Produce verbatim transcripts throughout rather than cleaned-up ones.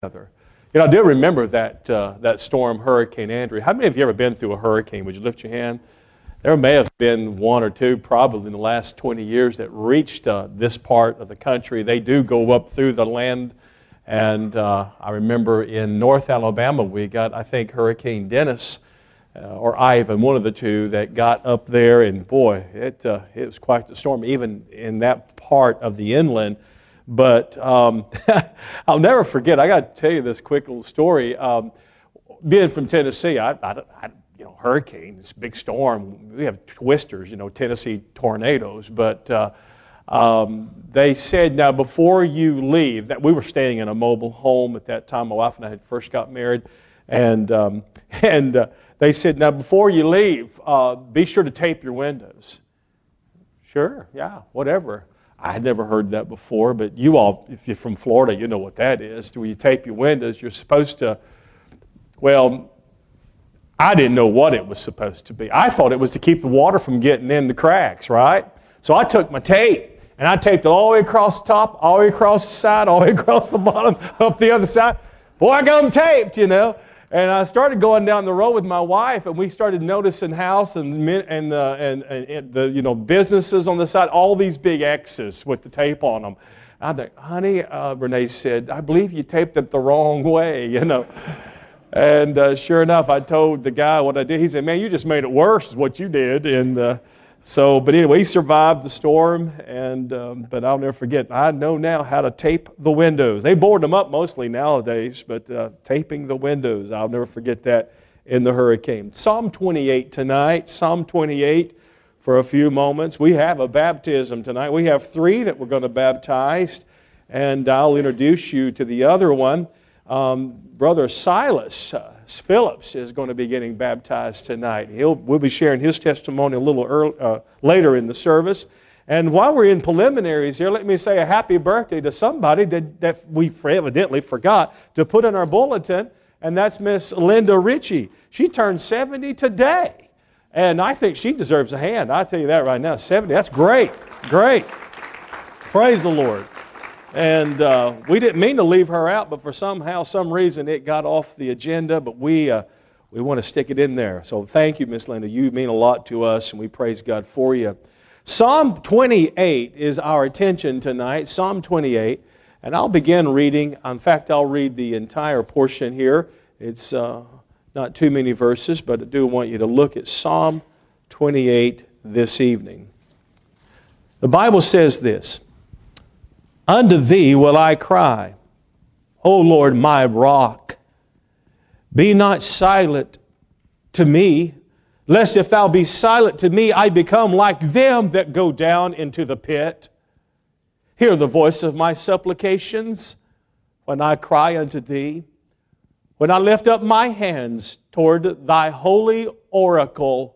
Other. You know, I do remember that uh, that storm, Hurricane Andrew. How many of you ever been through a hurricane? Would you lift your hand? There may have been one or two, probably in the last twenty years, that reached uh, this part of the country. They do go up through the land, and uh, I remember in North Alabama, we got, I think, Hurricane Dennis uh, or Ivan, one of the two, that got up there, and boy, it uh, it was quite the storm, even in that part of the inland. But um, I'll never forget, I got to tell you this quick little story. Um, being from Tennessee, I, I, I, you know, hurricane, this big storm, we have twisters, you know, Tennessee tornadoes. But uh, um, they said, now before you leave, that we were staying in a mobile home at that time. My wife and I had first got married. And, um, and uh, they said, now before you leave, uh, be sure to tape your windows. Sure, yeah, whatever. I had never heard that before, but you all, if you're from Florida, you know what that is. When you tape your windows, you're supposed to, well, I didn't know what it was supposed to be. I thought it was to keep the water from getting in the cracks, right? So I took my tape, and I taped it all the way across the top, all the way across the side, all the way across the bottom, up the other side. Boy, I got them taped, you know. And I started going down the road with my wife, and we started noticing house and and, uh, and and the you know businesses on the side, all these big X's with the tape on them. I think, honey, uh, Renee said, I believe you taped it the wrong way, you know. And uh, sure enough, I told the guy what I did. He said, man, you just made it worse, is what you did. And uh, so, but anyway, he survived the storm, and um, but I'll never forget, I know now how to tape the windows. They board them up mostly nowadays, but uh, taping the windows, I'll never forget that in the hurricane. Psalm twenty-eight tonight, Psalm twenty-eight for a few moments. We have a baptism tonight. We have three that we're going to baptize, and I'll introduce you to the other one. Um, Brother Silas uh, Phillips is going to be getting baptized tonight. He'll, we'll be sharing his testimony a little early, uh, later in the service. And while we're in preliminaries here, let me say a happy birthday to somebody that, that we evidently forgot to put in our bulletin, and that's Miss Linda Ritchie. She turned seventy today, and I think she deserves a hand. I'll tell you that right now, seventy, that's great, great. Praise the Lord. And uh, we didn't mean to leave her out, but for somehow, some reason, it got off the agenda. But we uh, we want to stick it in there. So thank you, Miss Linda. You mean a lot to us, and we praise God for you. Psalm twenty-eight is our attention tonight. Psalm twenty-eight, and I'll begin reading. In fact, I'll read the entire portion here. It's uh, not too many verses, but I do want you to look at Psalm twenty-eight this evening. The Bible says this. Unto thee will I cry, O Lord, my rock. Be not silent to me, lest if thou be silent to me, I become like them that go down into the pit. Hear the voice of my supplications when I cry unto thee, when I lift up my hands toward thy holy oracle.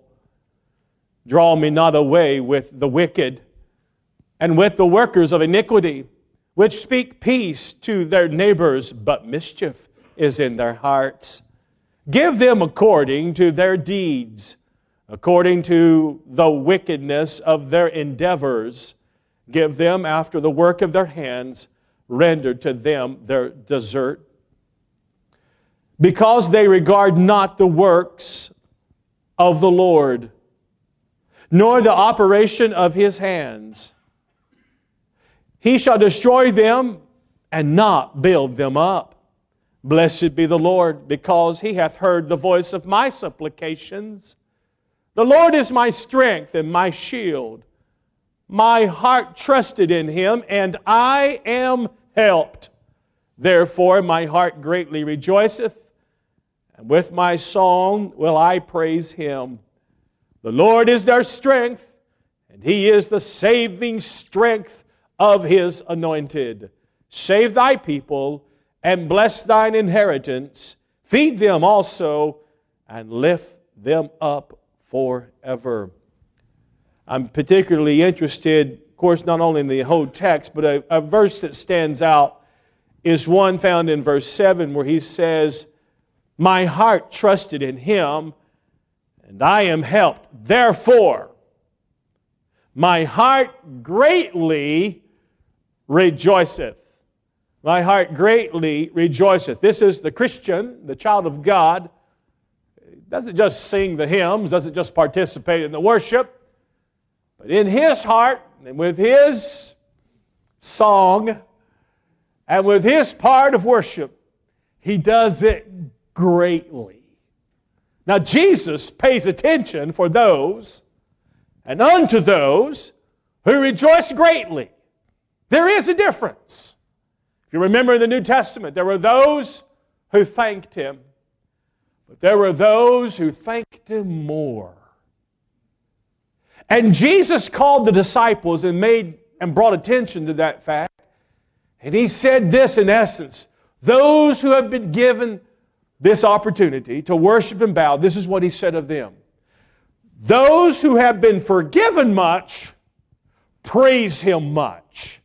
Draw me not away with the wicked and with the workers of iniquity, which speak peace to their neighbors, but mischief is in their hearts. Give them according to their deeds, according to the wickedness of their endeavors. Give them after the work of their hands, render to them their desert. Because they regard not the works of the Lord, nor the operation of His hands. He shall destroy them and not build them up. Blessed be the Lord, because He hath heard the voice of my supplications. The Lord is my strength and my shield. My heart trusted in Him, and I am helped. Therefore my heart greatly rejoiceth, and with my song will I praise Him. The Lord is their strength, and He is the saving strength of His anointed. Save thy people and bless thine inheritance. Feed them also and lift them up forever. I'm particularly interested, of course, not only in the whole text, but a, a verse that stands out is one found in verse seven where he says, my heart trusted in Him, and I am helped. Therefore, my heart greatly rejoiceth. My heart greatly rejoiceth. This is the Christian, the child of God. Doesn't just sing the hymns, doesn't just participate in the worship, but in his heart and with his song and with his part of worship, he does it greatly. Now Jesus pays attention for those and unto those who rejoice greatly. There is a difference. If you remember in the New Testament, there were those who thanked Him, but there were those who thanked Him more. And Jesus called the disciples and made and brought attention to that fact. And He said this in essence, those who have been given this opportunity to worship and bow, this is what He said of them. Those who have been forgiven much, praise Him much.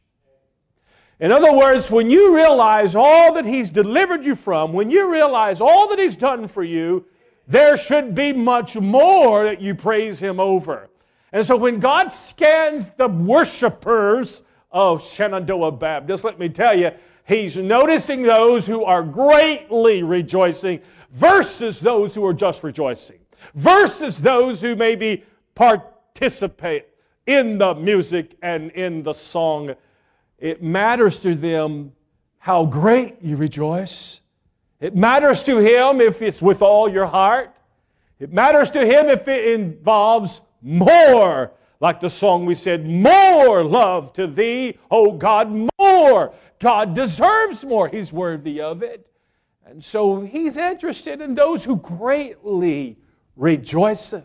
In other words, when you realize all that He's delivered you from, when you realize all that He's done for you, there should be much more that you praise Him over. And so when God scans the worshipers of Shenandoah Baptist, let me tell you, He's noticing those who are greatly rejoicing versus those who are just rejoicing, versus those who maybe participate in the music and in the song. It matters to them how great you rejoice. It matters to Him if it's with all your heart. It matters to Him if it involves more. Like the song we said, more love to Thee, O God, more. God deserves more. He's worthy of it. And so He's interested in those who greatly rejoiceth.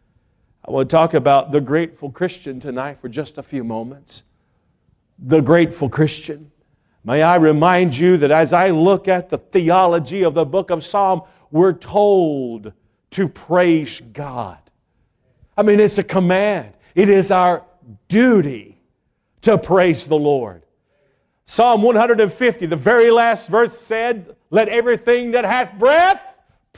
I want to talk about the grateful Christian tonight for just a few moments. The grateful Christian. May I remind you that as I look at the theology of the book of Psalm, we're told to praise God. I mean, it's a command. It is our duty to praise the Lord. Psalm one hundred fifty, the very last verse said, let everything that hath breath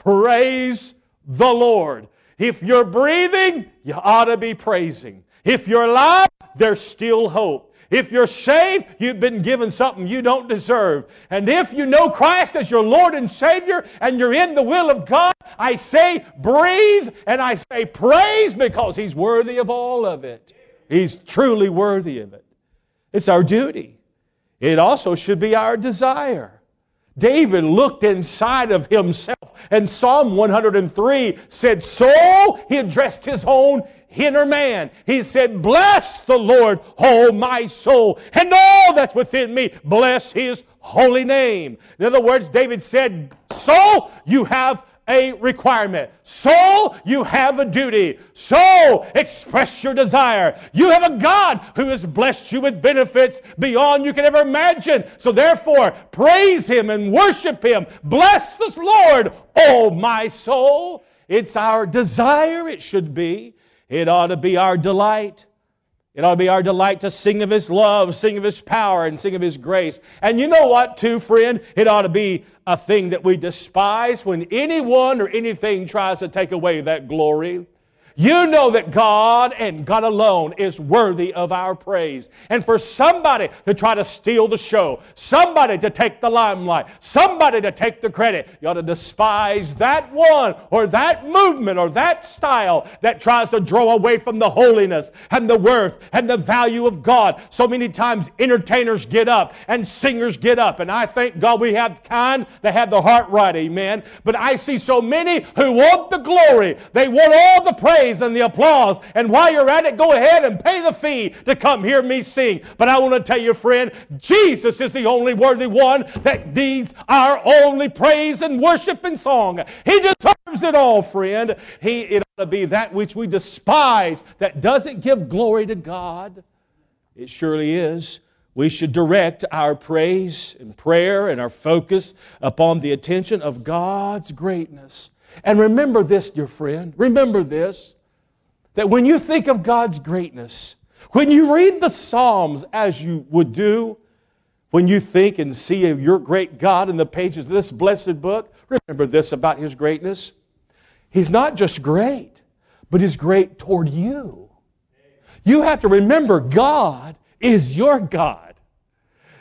praise the Lord. If you're breathing, you ought to be praising. If you're alive, there's still hope. If you're saved, you've been given something you don't deserve. And if you know Christ as your Lord and Savior and you're in the will of God, I say breathe and I say praise because He's worthy of all of it. He's truly worthy of it. It's our duty. It also should be our desire. David looked inside of himself, and Psalm one hundred three said, so he addressed his own inner man. He said, bless the Lord, oh my soul, and all that's within me, bless His holy name. In other words, David said, soul, you have a requirement. Soul, you have a duty. Soul, express your desire. You have a God who has blessed you with benefits beyond you can ever imagine. So therefore, praise Him and worship Him. Bless the Lord, oh my soul. It's our desire, it should be. It ought to be our delight. It ought to be our delight to sing of His love, sing of His power, and sing of His grace. And you know what, too, friend? It ought to be a thing that we despise when anyone or anything tries to take away that glory. You know that God and God alone is worthy of our praise. And for somebody to try to steal the show, somebody to take the limelight, somebody to take the credit, you ought to despise that one or that movement or that style that tries to draw away from the holiness and the worth and the value of God. So many times entertainers get up and singers get up, and I thank God we have kind that have the heart right, amen. But I see so many who want the glory. They want all the praise and the applause. And while you're at it, go ahead and pay the fee to come hear me sing. But I want to tell you, friend, Jesus is the only worthy one that needs our only praise and worship and song. He deserves it all, friend. He, it ought to be that which we despise that doesn't give glory to God. It surely is. We should direct our praise and prayer and our focus upon the attention of God's greatness. And remember this, dear friend, remember this, that when you think of God's greatness, when you read the Psalms as you would do, when you think and see of your great God in the pages of this blessed book, remember this about His greatness. He's not just great, but He's great toward you. You have to remember God is your God.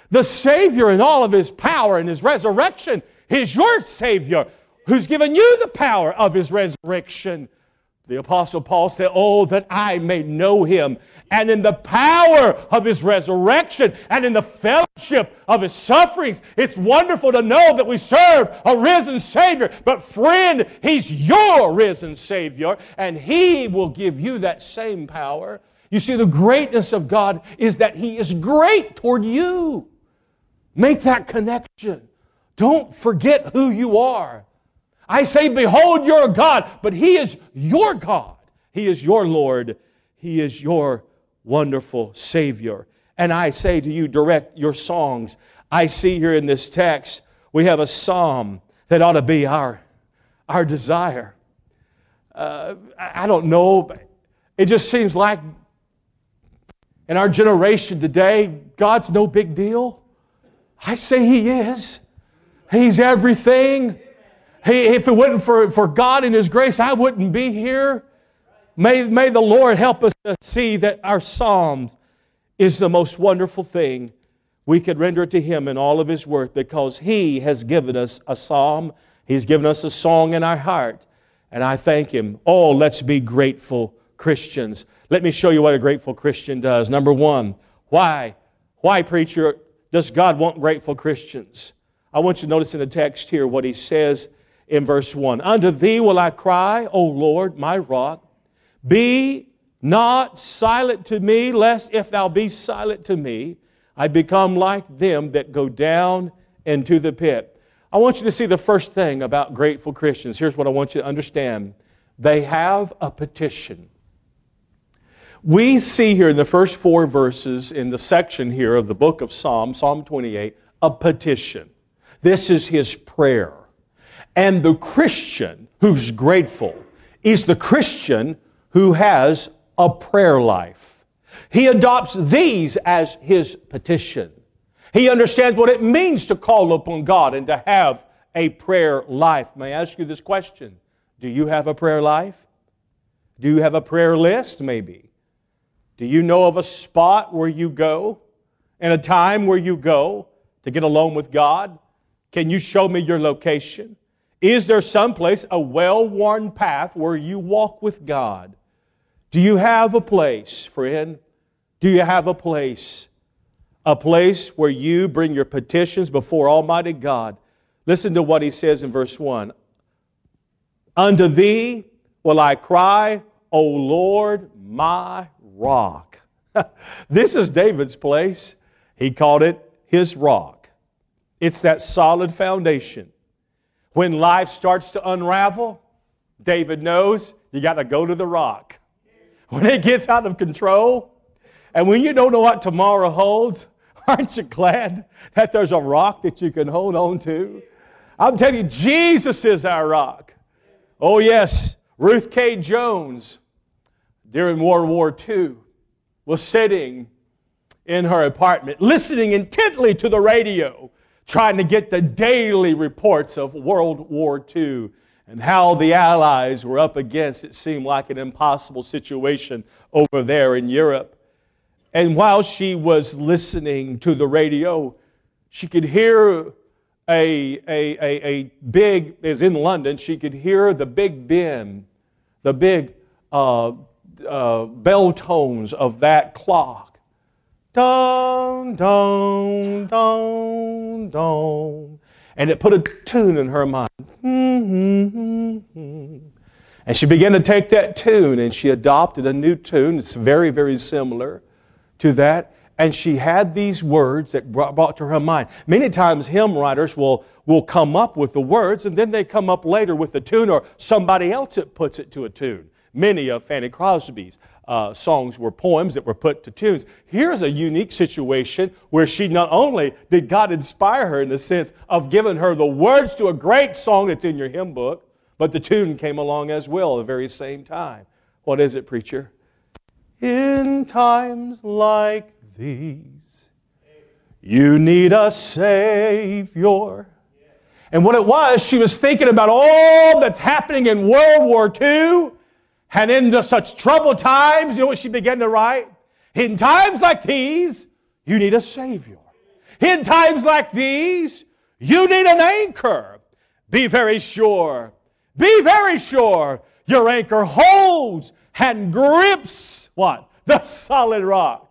The Savior in all of His power and His resurrection is your Savior who's given you the power of His resurrection. The Apostle Paul said, oh, that I may know Him, and in the power of His resurrection, and in the fellowship of His sufferings. It's wonderful to know that we serve a risen Savior. But friend, He's your risen Savior, and He will give you that same power. You see, the greatness of God is that He is great toward you. Make that connection. Don't forget who you are. I say, behold your God, but He is your God. He is your Lord. He is your wonderful Savior. And I say to you, direct your songs. I see here in this text, we have a psalm that ought to be our, our desire. Uh, I don't know, but it just seems like in our generation today, God's no big deal. I say He is. He's everything. He, if it wasn't for, for God and His grace, I wouldn't be here. May, may the Lord help us to see that our Psalms is the most wonderful thing we could render to Him in all of His work, because He has given us a psalm. He's given us a song in our heart. And I thank Him. Oh, let's be grateful Christians. Let me show you what a grateful Christian does. Number one, why? Why, preacher, does God want grateful Christians? I want you to notice in the text here what He says in verse one. Unto Thee will I cry, O Lord, my rock. Be not silent to me, lest if Thou be silent to me, I become like them that go down into the pit. I want you to see the first thing about grateful Christians. Here's what I want you to understand. They have a petition. We see here in the first four verses in the section here of the book of Psalms, Psalm twenty-eight, a petition. This is his prayer. And the Christian who's grateful is the Christian who has a prayer life. He adopts these as his petition. He understands what it means to call upon God and to have a prayer life. May I ask you this question? Do you have a prayer life? Do you have a prayer list maybe? Do you know of a spot where you go and a time where you go to get alone with God? Can you show me your location? Is there someplace, a well-worn path where you walk with God? Do you have a place, friend? Do you have a place? A place where you bring your petitions before Almighty God. Listen to what he says in verse one. Unto Thee will I cry, O Lord, my rock. This is David's place. He called it his rock. It's that solid foundation. When life starts to unravel, David knows you got to go to the rock. When it gets out of control, and when you don't know what tomorrow holds, aren't you glad that there's a rock that you can hold on to? I'm telling you, Jesus is our rock. Oh yes, Ruth K. Jones, during World War Two, was sitting in her apartment, listening intently to the radio, trying to get the daily reports of World War Two and how the Allies were up against, it seemed like an impossible situation over there in Europe. And while she was listening to the radio, she could hear a, a, a, a big, as in London, she could hear the Big Ben, the big uh, uh, bell tones of that clock. Dong, dong, dong, dong. And it put a tune in her mind. And she began to take that tune and she adopted a new tune. It's very, very similar to that. And she had these words that brought, brought to her mind. Many times hymn writers will, will come up with the words and then they come up later with the tune, or somebody else that puts it to a tune. Many of Fanny Crosby's uh, songs were poems that were put to tunes. Here's a unique situation where she not only did God inspire her in the sense of giving her the words to a great song that's in your hymn book, but the tune came along as well at the very same time. What is it, preacher? In times like these, you need a Savior. And what it was, she was thinking about all that's happening in World War Two. And in the such troubled times, you know what she began to write? In times like these, you need a Savior. In times like these, you need an anchor. Be very sure. Be very sure your anchor holds and grips what? The solid rock.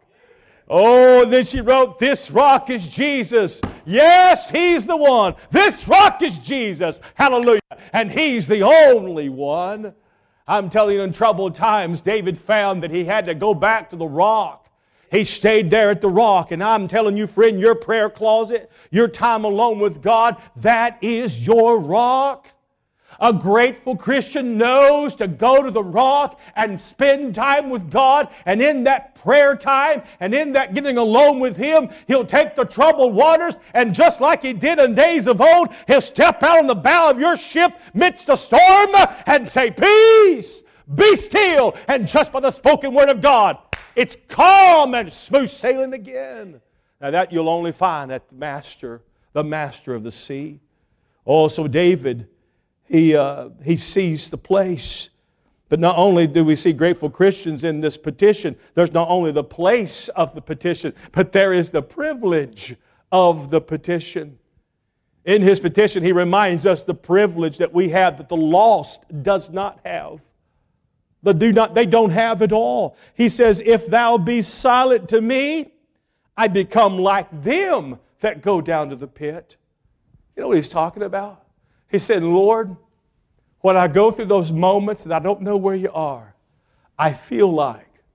Oh, then she wrote, this rock is Jesus. Yes, He's the one. This rock is Jesus. Hallelujah. And He's the only one. I'm telling you, in troubled times, David found that he had to go back to the rock. He stayed there at the rock. And I'm telling you, friend, your prayer closet, your time alone with God, that is your rock. A grateful Christian knows to go to the rock and spend time with God. And in that prayer time and in that getting alone with Him, He'll take the troubled waters, and just like He did in days of old, He'll step out on the bow of your ship midst a storm and say, peace, be still. And just by the spoken word of God, it's calm and smooth sailing again. Now that you'll only find at the master, the master of the sea. Oh, so David, He, uh, he sees the place. But not only do we see grateful Christians in this petition, there's not only the place of the petition, but there is the privilege of the petition. In his petition, he reminds us the privilege that we have that the lost does not have. The do not, they don't have it all. He says, if thou be silent to me, I become like them that go down to the pit. You know what he's talking about? He said, Lord, when I go through those moments and I don't know where you are, I feel like,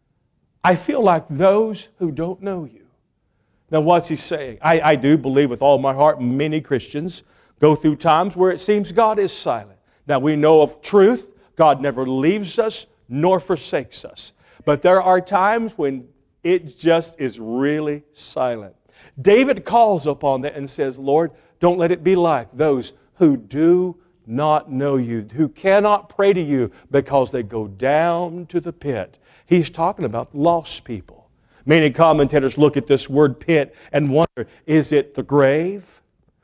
I feel like those who don't know you. Now what's he saying? I, I do believe with all my heart many Christians go through times where it seems God is silent. Now we know of truth. God never leaves us nor forsakes us. But there are times when it just is really silent. David calls upon that and says, Lord, don't let it be like those who do not know you, who cannot pray to you because they go down to the pit. He's talking about lost people. Many commentators look at this word pit and wonder, is it the grave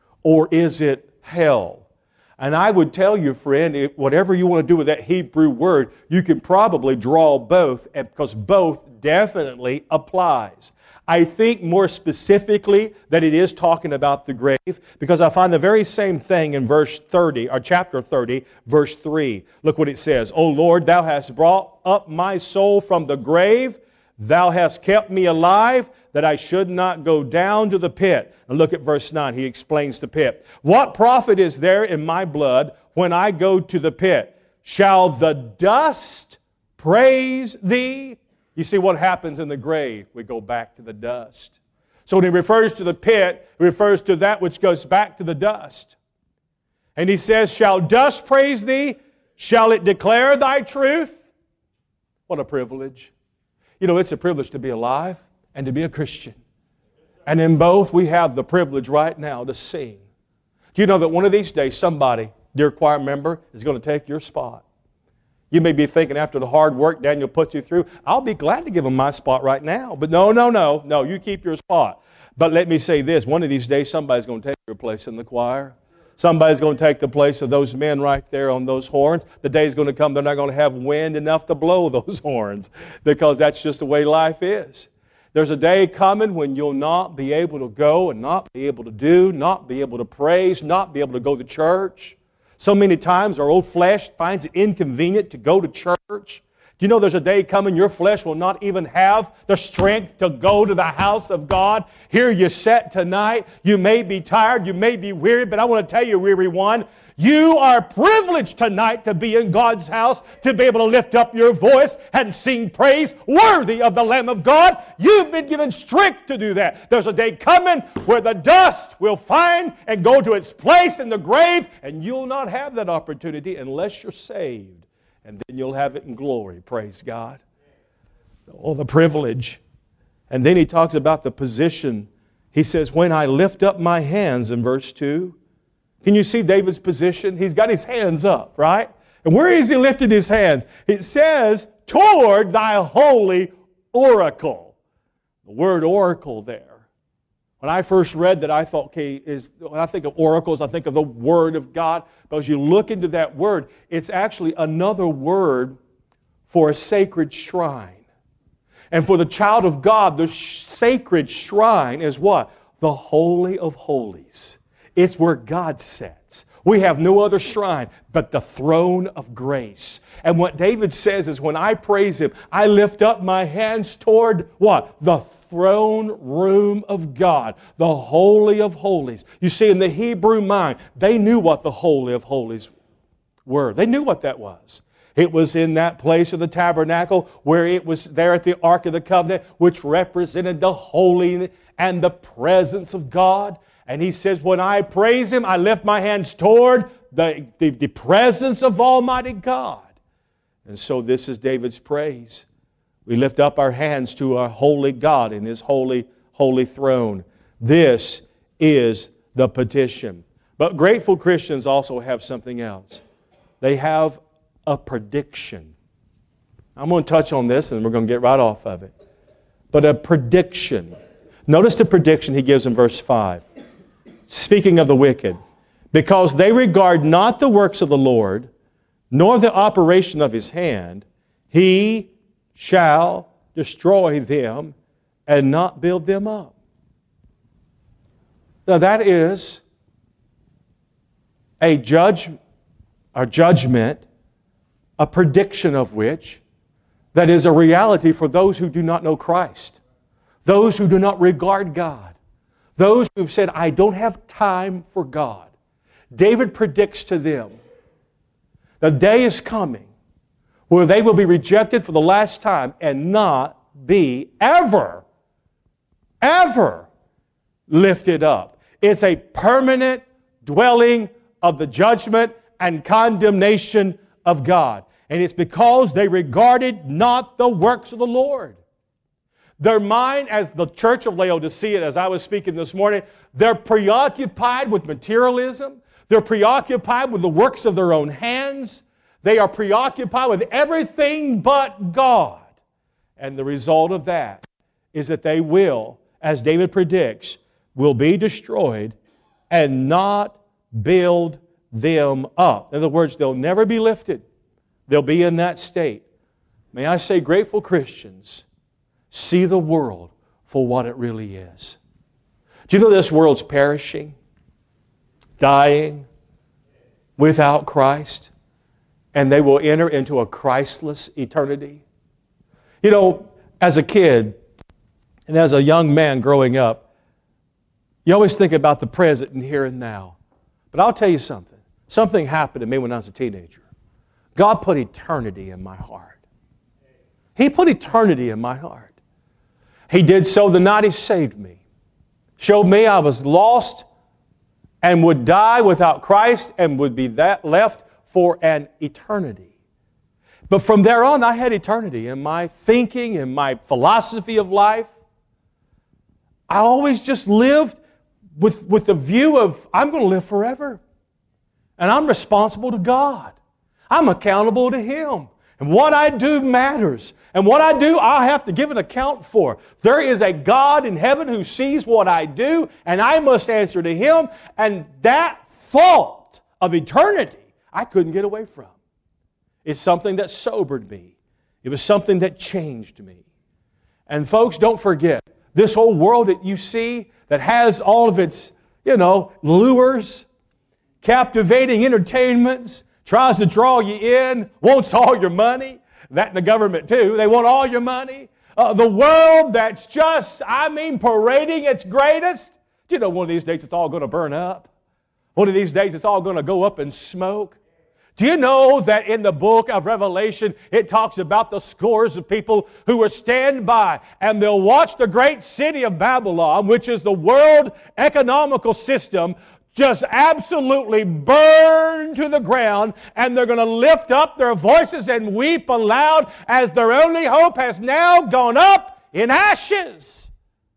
or is it hell? And I would tell you, friend, whatever you want to do with that Hebrew word, you can probably draw both, because both definitely applies. I think more specifically that it is talking about the grave, because I find the very same thing in verse thirty, or chapter thirty, verse three. Look what it says. O Lord, Thou hast brought up my soul from the grave. Thou hast kept me alive, that I should not go down to the pit. And look at verse nine. He explains the pit. What profit is there in my blood when I go to the pit? Shall the dust praise Thee? You see what happens in the grave? We go back to the dust. So when he refers to the pit, he refers to that which goes back to the dust. And he says, shall dust praise Thee? Shall it declare Thy truth? What a privilege. You know, it's a privilege to be alive and to be a Christian. And in both, we have the privilege right now to sing. Do you know that one of these days, somebody, dear choir member, is going to take your spot? You may be thinking after the hard work Daniel puts you through, I'll be glad to give him my spot right now. But no, no, no, no, you keep your spot. But let me say this, one of these days somebody's going to take your place in the choir. Somebody's going to take the place of those men right there on those horns. The day's going to come, they're not going to have wind enough to blow those horns, because that's just the way life is. There's a day coming when you'll not be able to go and not be able to do, not be able to praise, not be able to go to church. So many times our old flesh finds it inconvenient to go to church. Do you know there's a day coming your flesh will not even have the strength to go to the house of God? Here you sit tonight. You may be tired. You may be weary. But I want to tell you, weary one, you are privileged tonight to be in God's house, to be able to lift up your voice and sing praise worthy of the Lamb of God. You've been given strength to do that. There's a day coming where the dust will find and go to its place in the grave, and you'll not have that opportunity unless you're saved. And then you'll have it in glory. Praise God. Oh, the privilege. And then he talks about the position. He says, when I lift up my hands in verse two. Can you see David's position? He's got his hands up, right? And where is he lifting his hands? It says, toward thy holy oracle. The word oracle there. When I first read that, I thought, okay, is, when I think of oracles, I think of the Word of God. But as you look into that word, it's actually another word for a sacred shrine. And for the child of God, the sh- sacred shrine is what? the Holy of Holies. It's where God sits. We have no other shrine but the throne of grace. And what David says is, when I praise Him, I lift up my hands toward what? The throne room of God, the Holy of Holies. You see, in the Hebrew mind, they knew what the Holy of Holies were. They knew what that was. It was in that place of the tabernacle where it was there at the Ark of the Covenant, which represented the holy and the presence of God. And he says, when I praise Him, I lift my hands toward the, the, the presence of Almighty God. And so this is David's praise. We lift up our hands to our holy God in His holy, holy throne. This is the petition. But grateful Christians also have something else. They have a prediction. I'm going to touch on this and we're going to get right off of it. But a prediction. Notice the prediction he gives in verse five. Speaking of the wicked, because they regard not the works of the Lord, nor the operation of His hand, He shall destroy them and not build them up. Now that is a judge, a judgment, a prediction of which that is a reality for those who do not know Christ, those who do not regard God, those who've said, I don't have time for God. David predicts to them, the day is coming where they will be rejected for the last time and not be ever, ever lifted up. It's a permanent dwelling of the judgment and condemnation of God. And it's because they regarded not the works of the Lord. Their mind, as the church of Laodicea, as I was speaking this morning, they're preoccupied with materialism. They're preoccupied with the works of their own hands. They are preoccupied with everything but God. And the result of that is that they will, as David predicts, will be destroyed and not build them up. In other words, they'll never be lifted. They'll be in that state. May I say, grateful Christians see the world for what it really is. Do you know this world's perishing, dying, without Christ, and they will enter into a Christless eternity? You know, as a kid and as a young man growing up, you always think about the present and here and now. But I'll tell you something. Something happened to me when I was a teenager. God put eternity in my heart. He put eternity in my heart. He did so the night He saved me. Showed me I was lost and would die without Christ and would be that left for an eternity. But from there on, I had eternity in my thinking, in my philosophy of life. I always just lived with, with the view of, I'm going to live forever. And I'm responsible to God. I'm accountable to Him. And what I do matters. And what I do, I have to give an account for. There is a God in heaven who sees what I do, and I must answer to Him. And that thought of eternity, I couldn't get away from. It's something that sobered me. It was something that changed me. And folks, don't forget, this whole world that you see that has all of its, you know, lures, captivating entertainments, tries to draw you in, wants all your money. That and the government too. They want all your money. Uh, the world that's just, I mean, parading its greatest. Do you know one of these days it's all going to burn up? One of these days it's all going to go up in smoke. Do you know that in the book of Revelation it talks about the scores of people who will stand by and they'll watch the great city of Babylon, which is the world economical system, just absolutely burn to the ground, and they're going to lift up their voices and weep aloud as their only hope has now gone up in ashes.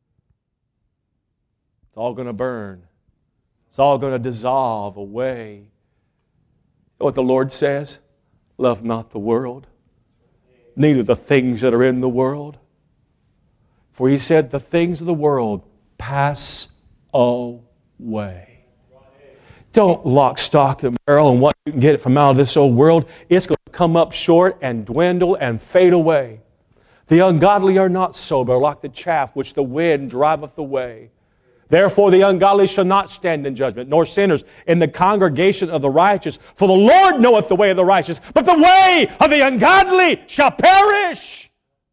It's all going to burn. It's all going to dissolve away. You know what the Lord says? Love not the world, neither the things that are in the world. For He said, the things of the world pass away. Don't lock, stock, and barrel on what you can get from out of this old world. It's going to come up short and dwindle and fade away. The ungodly are not sober, like the chaff which the wind driveth away. Therefore the ungodly shall not stand in judgment, nor sinners in the congregation of the righteous. For the Lord knoweth the way of the righteous, but the way of the ungodly shall perish.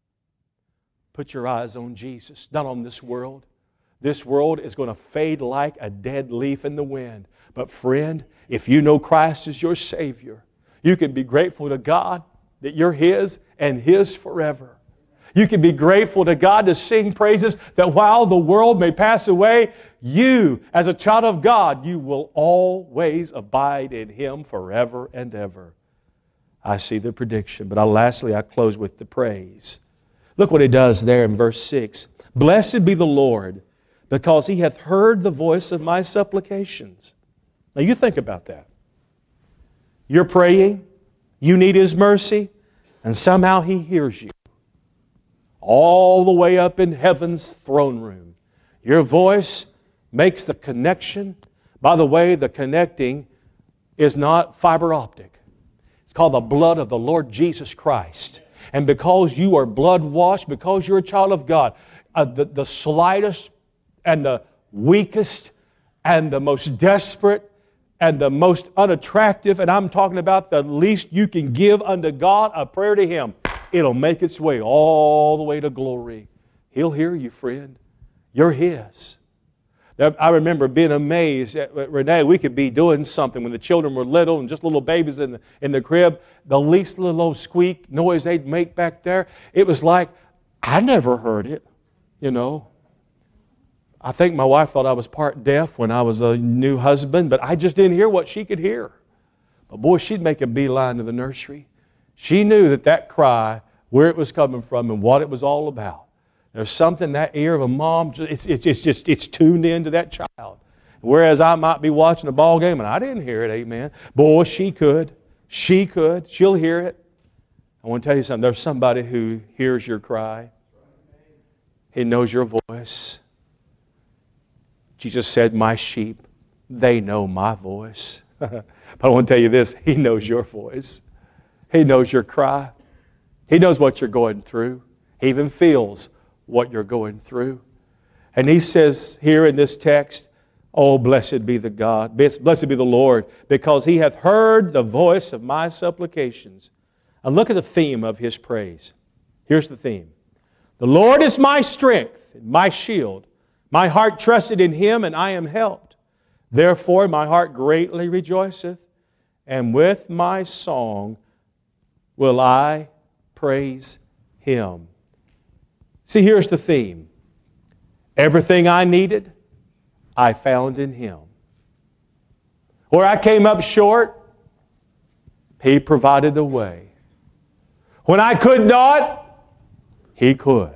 Put your eyes on Jesus, not on this world. This world is going to fade like a dead leaf in the wind. But friend, if you know Christ as your Savior, you can be grateful to God that you're His and His forever. You can be grateful to God to sing praises that while the world may pass away, you, as a child of God, you will always abide in Him forever and ever. I see the prediction, but I, lastly I close with the praise. Look what He does there in verse six. Blessed be the Lord, because He hath heard the voice of my supplications. Now you think about that. You're praying, you need His mercy, and somehow He hears you. All the way up in heaven's throne room. Your voice makes the connection. By the way, the connecting is not fiber optic. It's called the blood of the Lord Jesus Christ. And because you are blood washed, because you're a child of God, uh, the, the slightest and the weakest and the most desperate and the most unattractive, and I'm talking about the least you can give unto God, a prayer to Him, it'll make its way all the way to glory. He'll hear you, friend. You're His. I remember being amazed at Renee. We could be doing something when the children were little and just little babies in the, in the crib. The least little old squeak noise they'd make back there, it was like, I never heard it, you know. I think my wife thought I was part deaf when I was a new husband, but I just didn't hear what she could hear. But boy, she'd make a beeline to the nursery. She knew that that cry, where it was coming from and what it was all about. There's something in that ear of a mom, it's, it's, it's just it's tuned into that child. Whereas I might be watching a ball game and I didn't hear it, amen. Boy, she could. She could. She'll hear it. I want to tell you something. There's somebody who hears your cry. He knows your voice. Jesus said, my sheep, they know my voice. But I want to tell you this, He knows your voice. He knows your cry. He knows what you're going through. He even feels what you're going through. And He says here in this text, oh, blessed be the God, blessed be the Lord, because He hath heard the voice of my supplications. And look at the theme of His praise. Here's the theme. The Lord is my strength and my shield. My heart trusted in Him, and I am helped. Therefore my heart greatly rejoiceth, and with my song will I praise Him. See, here's the theme. Everything I needed, I found in Him. Where I came up short, He provided the way. When I could not, He could.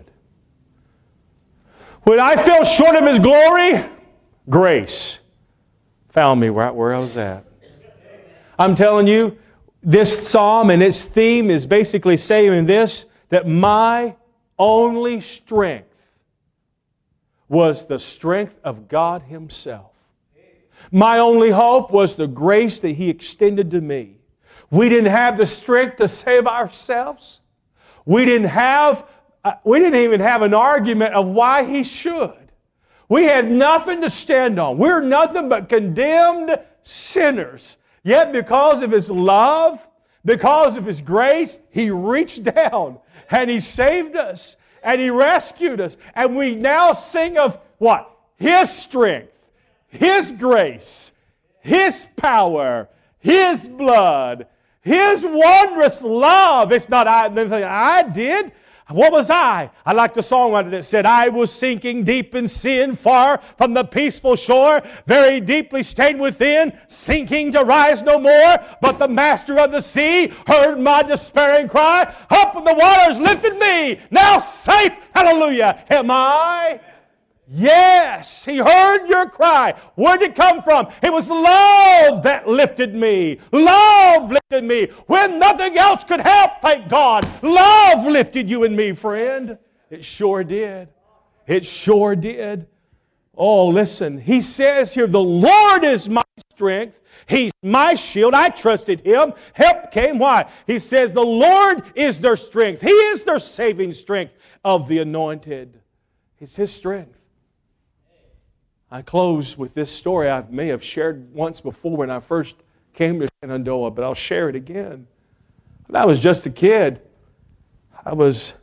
When I fell short of His glory, grace found me right where I was at. I'm telling you, this psalm and its theme is basically saying this, that my only strength was the strength of God Himself. My only hope was the grace that He extended to me. We didn't have the strength to save ourselves. We didn't have, uh, we didn't even have an argument of why He should. We had nothing to stand on. We're nothing but condemned sinners. Yet because of His love, because of His grace, He reached down and He saved us and He rescued us. And we now sing of what? His strength, His grace, His power, His blood, His wondrous love. It's not I, I did. What was I? I like the songwriter that said, I was sinking deep in sin, far from the peaceful shore, very deeply stained within, sinking to rise no more. But the master of the sea heard my despairing cry. Up from the waters lifted me. Now safe, hallelujah, am I. Yes, He heard your cry. Where did it come from? It was love that lifted me. Love lifted me. When nothing else could help, thank God. Love lifted you and me, friend. It sure did. It sure did. Oh, listen. He says here, the Lord is my strength. He's my shield. I trusted Him. Help came. Why? He says the Lord is their strength. He is their saving strength of the anointed. It's His strength. I close with this story I may have shared once before when I first came to Shenandoah, but I'll share it again. When I was just a kid, I was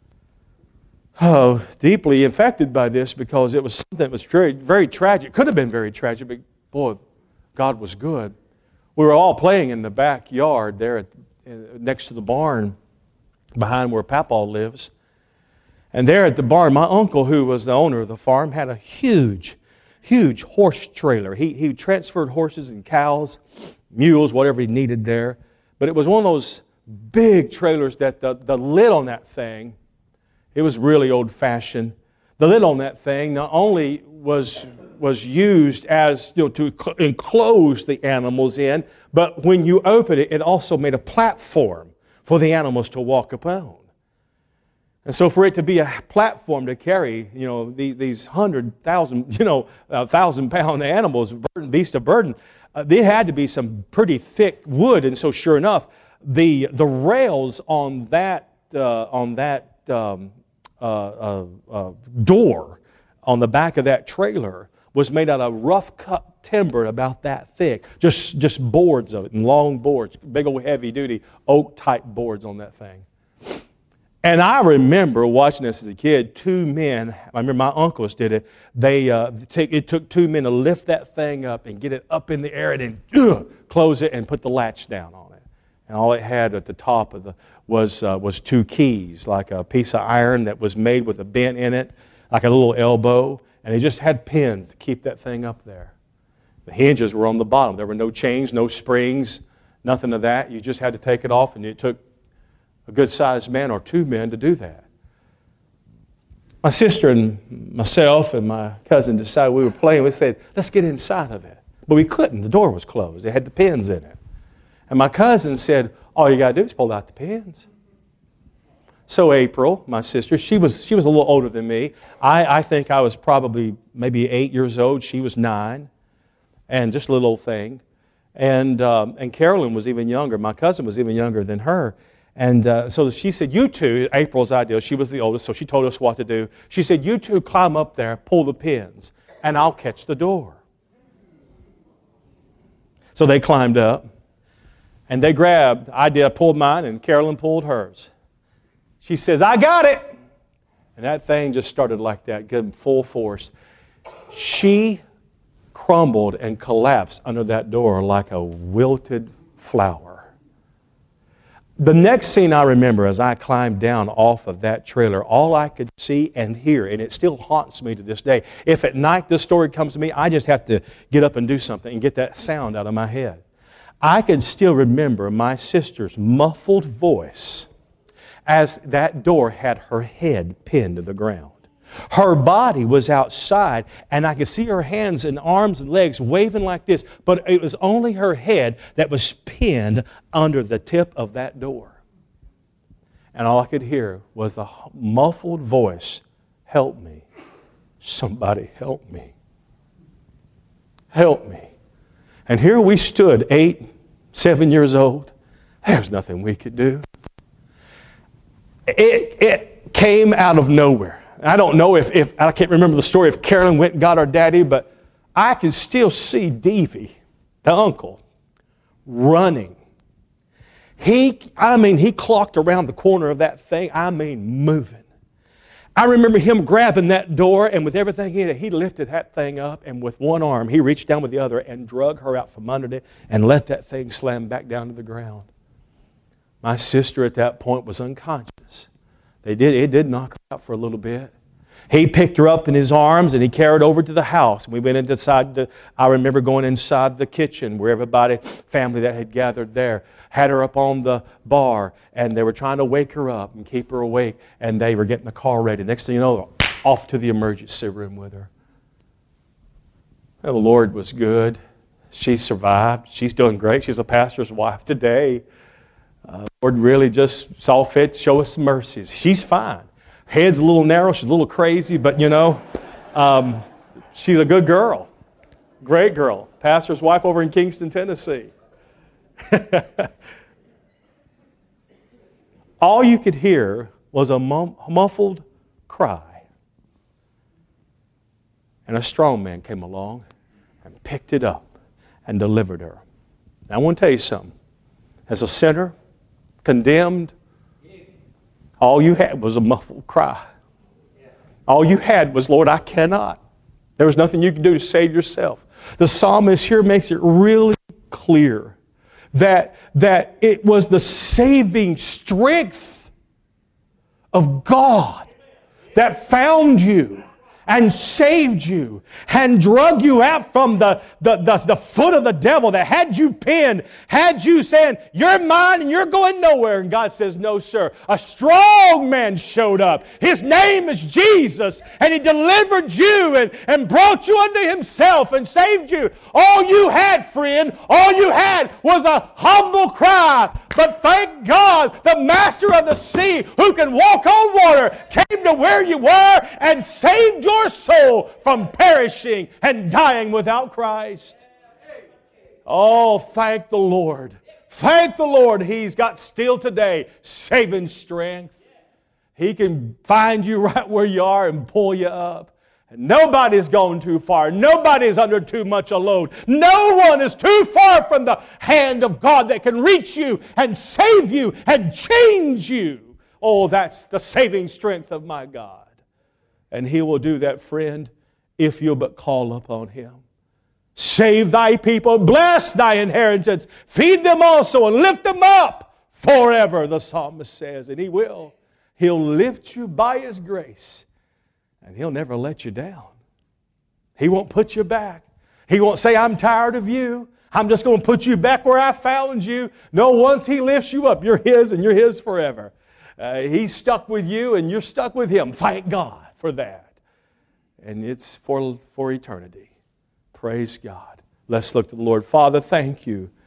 oh, deeply affected by this because it was something that was very, very tragic. It could have been very tragic, but boy, God was good. We were all playing in the backyard there at, next to the barn behind where Papaw lives. And there at the barn, my uncle, who was the owner of the farm, had a huge, huge horse trailer. He, he transferred horses and cows, mules, whatever he needed there. But it was one of those big trailers that the, the lid on that thing, it was really old-fashioned. The lid on that thing not only was, was used as, you know, to enclose the animals in, but when you open it, it also made a platform for the animals to walk upon. And so for it to be a platform to carry, you know, the, these hundred thousand, you know, uh, thousand pound animals, burden, beast of burden, uh, there had to be some pretty thick wood. And so sure enough, the the rails on that uh, on that um, uh, uh, uh, door on the back of that trailer was made out of rough cut timber about that thick, just just boards of it, and long boards, big old heavy duty oak type boards on that thing. And I remember watching this as a kid, two men, I remember my uncles did it, they, uh, take, it took two men to lift that thing up and get it up in the air and then uh, close it and put the latch down on it. And all it had at the top of the was, uh, was two keys, like a piece of iron that was made with a bent in it, like a little elbow, and they just had pins to keep that thing up there. The hinges were on the bottom. There were no chains, no springs, nothing of that. You just had to take it off, and it took a good-sized man or two men to do that. My sister and myself and my cousin decided we were playing. We said, let's get inside of it. But we couldn't. The door was closed. It had the pins in it. And my cousin said, all you got to do is pull out the pins. So April, my sister, she was, she was a little older than me. I, I think I was probably maybe eight years old. She was nine. And just a little old thing. And, um, and Carolyn was even younger. My cousin was even younger than her. And uh, so she said, you two, April's idea, she was the oldest, so she told us what to do. She said, you two climb up there, pull the pins, and I'll catch the door. So they climbed up, and they grabbed, I did, I pulled mine, and Carolyn pulled hers. She says, I got it! And that thing just started like that, good full force. She crumbled and collapsed under that door like a wilted flower. The next scene I remember as I climbed down off of that trailer, all I could see and hear, and it still haunts me to this day. If at night this story comes to me, I just have to get up and do something and get that sound out of my head. I can still remember my sister's muffled voice as that door had her head pinned to the ground. Her body was outside, and I could see her hands and arms and legs waving like this, but it was only her head that was pinned under the tip of that door. And all I could hear was the muffled voice, help me. Somebody help me. Help me. And here we stood, eight, seven years old. There was nothing we could do. It, it came out of nowhere. I don't know if, if, I can't remember the story if Carolyn went and got our daddy, but I can still see Davy, the uncle, running. He, I mean, he clocked around the corner of that thing, I mean, moving. I remember him grabbing that door, and with everything in it, he lifted that thing up, and with one arm, he reached down with the other and drug her out from under it and let that thing slam back down to the ground. My sister at that point was unconscious. They did, it did knock her out for a little bit. He picked her up in his arms and he carried her over to the house. We went inside, the, I remember going inside the kitchen where everybody, family that had gathered there, had her up on the bar and they were trying to wake her up and keep her awake, and they were getting the car ready. Next thing you know, off to the emergency room with her. Well, the Lord was good. She survived. She's doing great. She's a pastor's wife today. Uh, the Lord really just saw fit to show us some mercies. She's fine. Her head's a little narrow. She's a little crazy, but you know, um, she's a good girl. Great girl. Pastor's wife over in Kingston, Tennessee. All you could hear was a mum- muffled cry. And a strong man came along and picked it up and delivered her. Now, I want to tell you something. As a sinner, condemned, all you had was a muffled cry. All you had was, Lord, I cannot. There was nothing you could do to save yourself. The psalmist here makes it really clear that, that it was the saving strength of God that found you and saved you and drug you out from the, the, the, the foot of the devil that had you pinned, had you saying, you're mine and you're going nowhere. And God says, no, sir. A strong man showed up. His name is Jesus, and He delivered you and, and brought you unto Himself and saved you. All you had, friend, all you had was a humble cry. But thank God, the Master of the sea, who can walk on water, came to where you were and saved your soul from perishing and dying without Christ. Oh, thank the Lord. Thank the Lord. He's got still today saving strength. He can find you right where you are and pull you up. And nobody's gone too far. Nobody's under too much a load. No one is too far from the hand of God that can reach you and save you and change you. Oh, that's the saving strength of my God. And He will do that, friend, if you'll but call upon Him. Save thy people, bless thy inheritance, feed them also and lift them up forever, the psalmist says. And He will. He'll lift you by His grace. And He'll never let you down. He won't put you back. He won't say, I'm tired of you. I'm just going to put you back where I found you. No, once He lifts you up, you're His and you're His forever. Uh, he's stuck with you and you're stuck with Him. Thank God for that. And it's for, for eternity. Praise God. Let's look to the Lord. Father, thank You